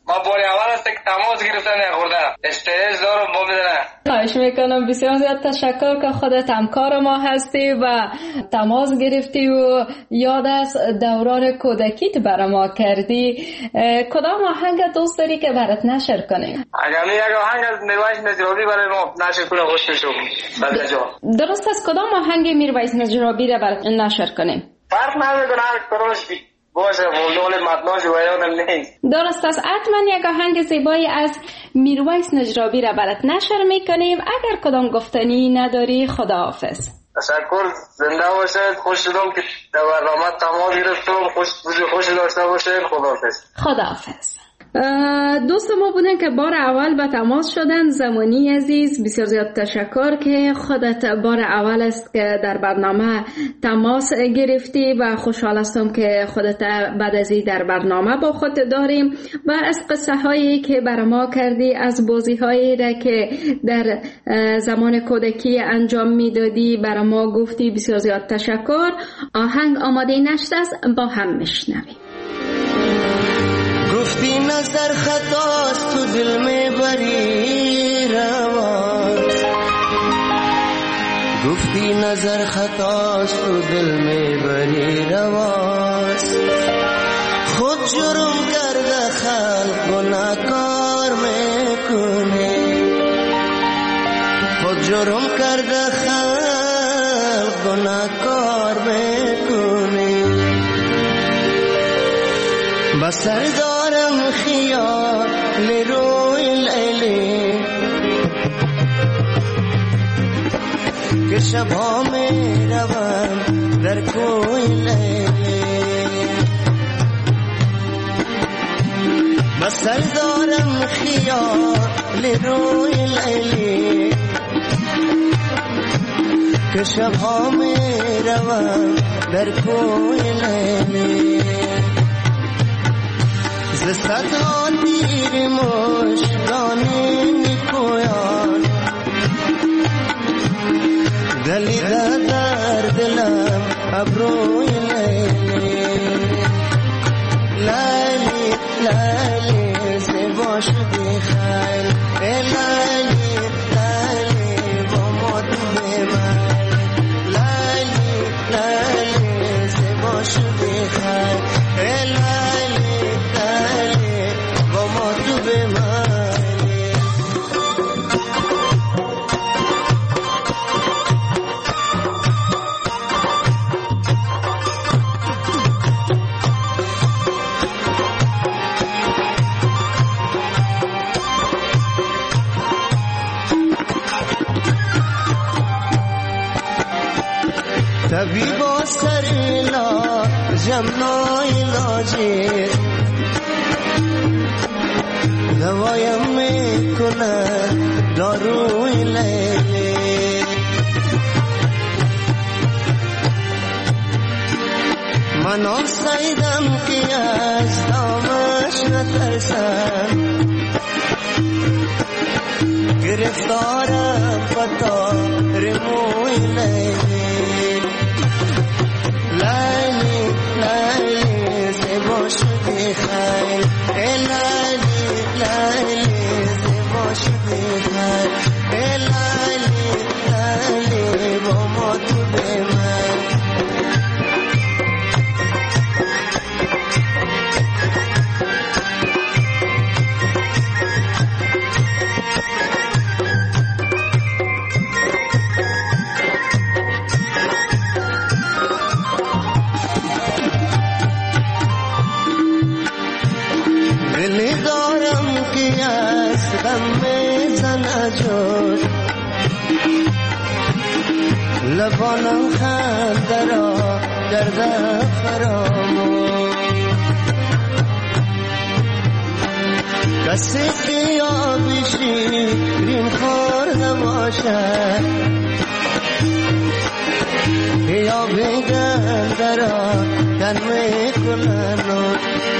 S16: ما باری اول است که تماس گرفتن خورده استرس دارم با میدنه.
S4: خواهش میکنم، بسیار زیاد تشکر که خودت همکار ما هستی و تماس گرفتی و یاد از دوران کودکیت برای ما کردی. کدام آهنگ دوست داری که برات نشر کنیم؟
S16: اگر یک آهنگ از میرویس نجرابی برای ما نشر کنه خوش میشم.
S4: درست است، کدام آهنگ میرویس نجرابی را برات نشر کنیم؟
S16: فرق نداره کدامش بی باشه مولول متناش و یادم نیست.
S4: درست است، حتما یک آهنگ زیبایی از میرویس نجرابی را برات نشر میکنیم. اگر کدام گفتنی نداری خداحافظ.
S16: تشکر، زنده باشید، خوش شدم که در برنامه تماس گرفتم. خوش خوش داشته باشید. خداحافظ.
S4: خداحافظ. دوست ما بودن که بار اول به تماس شدن. زمانی عزیز بسیار زیاد تشکر که خودت بار اول است که در برنامه تماس گرفتی و خوشحال هستم که خودت بعد از این در برنامه با خود داریم و از قصه هایی که بر ما کردی، از بازی هایی را که در زمان کودکی انجام میدادی بر ما گفتی. بسیار زیاد تشکر. آهنگ آماده نشده است، با هم میشنویم.
S17: گفتی نظر خطاست تو دل میں بری رواست، گفتی نظر خطاست تو دل میں بری رواست. خود جرم کرده خلق گناهکار میکنه، خود جرم کرده خلق گناهکار میکنه. بسر دارم خیال روی لیلی که شبها می روم در کوی لیلی. بسر دارم خیال روی لیلی که شبها می روم در کوی لیلی. ز صدها تیر مژگانی میپویان، دلیده در دلم ابروی لیلی. لیلی لیلی زیبا شدی خیل، ای لیلی لیلی با ما تو بمن. لیلی لیلی زیبا شدی خیل، ای لیلی با ما تو بمانی. طبیبا سر علاجم ناعلاجه، دوایم میکنه داروی لیلی. من آسایدم که از دامش نترسم، گرفتارم بطار موی لیلی. لیلی لیلی زیبا شدی خیل، ای لیلی لیلی زیبا شدی خیل، ای لیلی لیلی با ما تو بمن. دلی دارم که از غم میزنه جوش، لبانم خنده را کرده فراموش. کسی که یابی شیرین خورده باشد، یا بگنده را کن میکنن،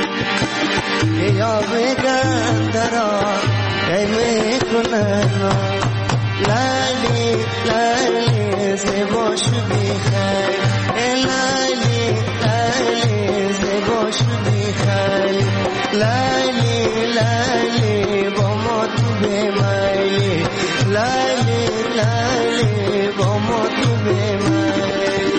S17: یا بگنده را ای میکنن. لیلی لیلی زیبا شدی خیل، ای لیلی لیلی زیبا شدی خیل. لیلی لیلی لیلی با ما تو بمیری.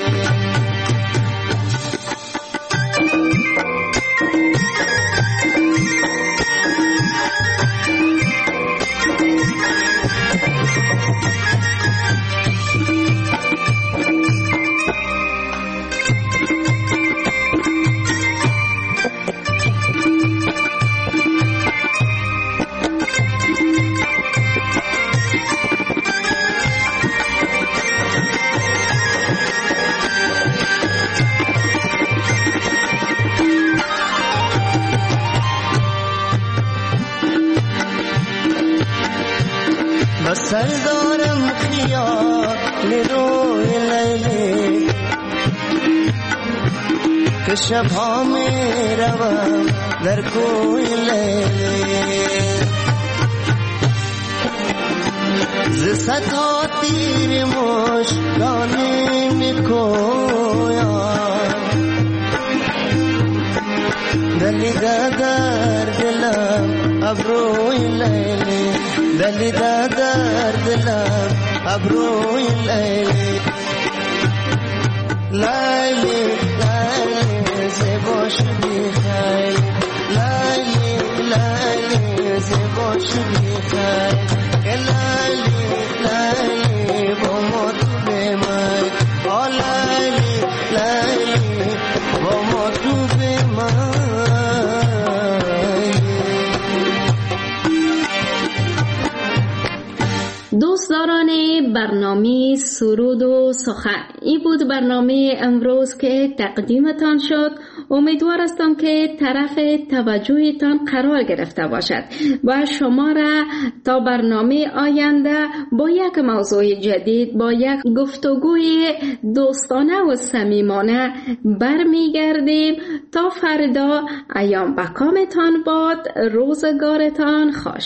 S17: سردارم خیال روی لیلی که شبها می روم در کوی لیلی ز صدها تیر مژگانی می کویم دلیده در دلم ابروی لیلی دلیده در دلم ابروی لیلی لیلی لیلی زیبا شدی خیلی لیلی لیلی زیبا شدی خیلی لیلی لیلی با ما تو بمای آ لیلی لیلی با ما تو بمای.
S4: دوستداران برنامه سرود و سخن، این بود برنامه امروز که تقدیمتان شد. امیدوار هستم که طرف توجهتان قرار گرفته باشد و شما را تا برنامه آینده با یک موضوع جدید، با یک گفتگوی دوستانه و صمیمانه برمیگردیم. تا فردا ایام بکامتان باد، روزگارتان خوش.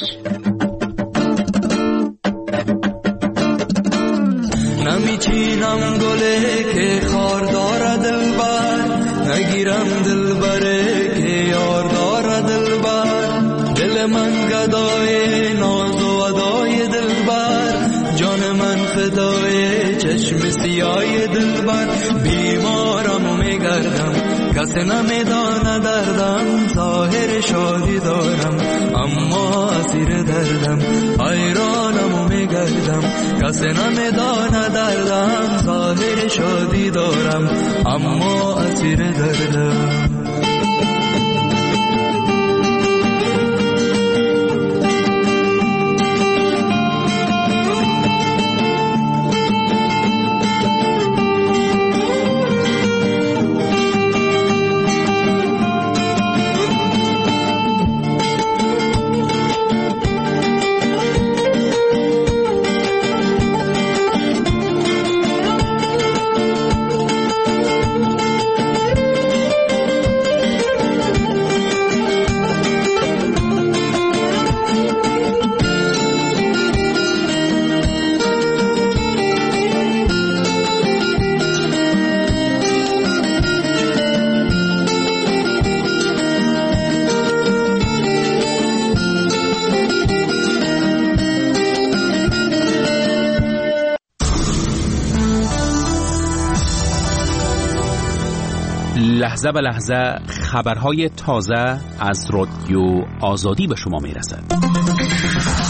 S15: نمیچینم گله که خار داره دلبر، نگیرم دلبره که یار داره دلبر. دل من گدای ناز و ادای دلبر، جان من فدای چشم سیای دلبر. بیمارم و میگردم کسی نمیدانه دردم، ظاهر شادی دارم اما اسیر دردم. حیرانم و میگردم کسی نمیدانه دردم، ظاهر شادی دارم اما اسیر دردم.
S18: لحظه به لحظه خبرهای تازه از رادیو آزادی به شما میرسد.